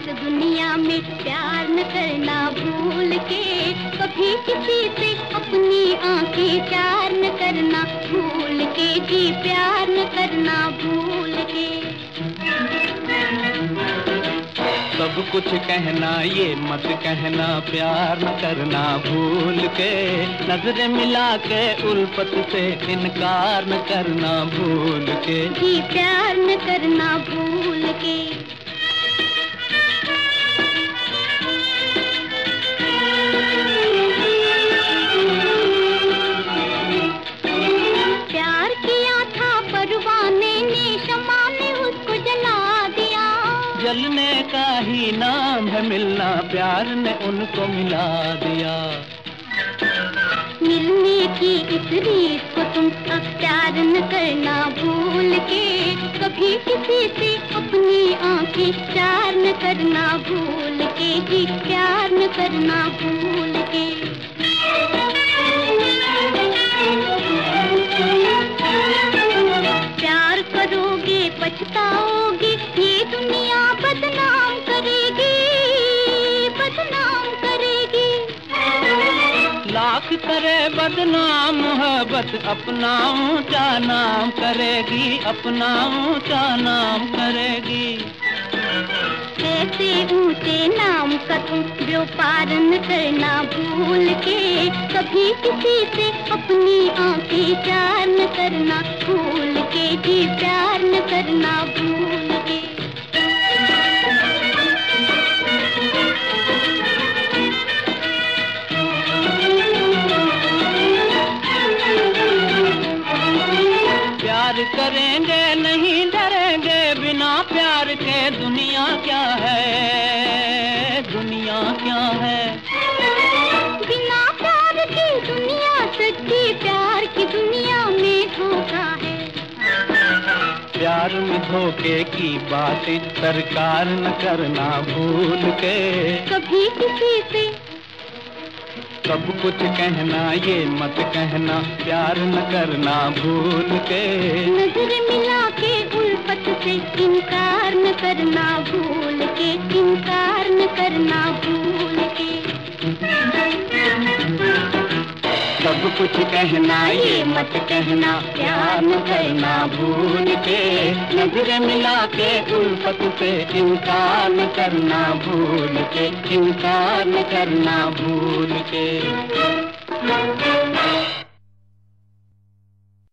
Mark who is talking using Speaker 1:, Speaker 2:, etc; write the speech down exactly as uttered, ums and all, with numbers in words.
Speaker 1: दुनिया में प्यार न करना भूल के, कभी किसी से अपनी आंखें चार न करना भूल के जी, प्यार न करना भूल के।
Speaker 2: सब कुछ कहना ये मत कहना प्यार न करना भूल के, नजरें मिला के उल्फत से इनकार न करना भूल के
Speaker 1: जी, प्यार न करना भूल के। प्यार किया था परवाने ने, शमा ने उसको जला दिया।
Speaker 2: जलने का ही नाम है मिलना, प्यार ने उनको मिला दिया।
Speaker 1: मिलने की इस रीत को तुम अब प्यार न करना भूल के, कभी किसी से अपनी आंखें चार न करना भूल के जी, प्यार न करना भूल के। प्यार करोगे पछताओगे, ये दुनिया बदनाम करेगी, बदनाम करेगी।
Speaker 2: लाख करे बदनाम मोहब्बत अपना ऊंचा नाम करेगी, अपना ऊंचा नाम करेगी।
Speaker 1: ऐसे ऊंचे नाम का तुम व्यापार न करना भूल के, कभी किसी से अपनी आंखें चार न करना भूल के जी, प्यार न करना भूल के। प्यार करेंगे नहीं डरेंगे, बिना प्यार के दुनिया क्या है, दुनिया क्या है। बिना प्यार की दुनिया सच्ची, प्यार की दुनिया में धोखा है। प्यार में धोखे की बातें सरकार न करना भूल के, कभी किसी से सब कुछ कहना ये मत कहना प्यार न करना भूल के। नजर मिला के उल्फत से इनकार न करना भूल के, इनकार न करना भूल के। सब कुछ कहना ये मत कहना प्यार न करना भूल के, नजर मिला के उल्फत से इनकार न करना भूल के, इनकार न करना भूल के।